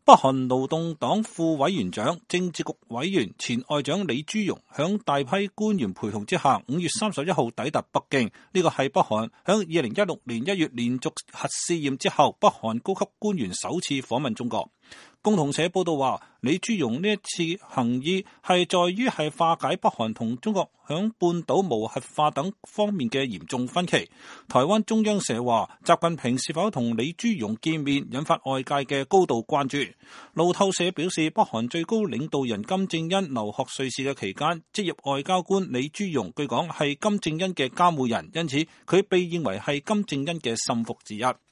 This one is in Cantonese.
北韓勞動黨副委員長、政治局委員、前外長李朱容響大批官員陪同之下，5月31號抵達北京。呢個係北韓響2016年1月連續核試驗之後，北韓高級官員首次訪問中國。共同社報道話，李朱容呢一次行意係在於化解北韓同中國響半島無核化等方面嘅嚴重分歧。台灣中央社話，習近平是否同李朱容見面，引發外界嘅高度關注。路透社表示，北韓最高領導人金正恩留學瑞士嘅期間，職業外交官李朱容據講係金正恩嘅監護人，因此佢被認為係金正恩嘅心腹之一。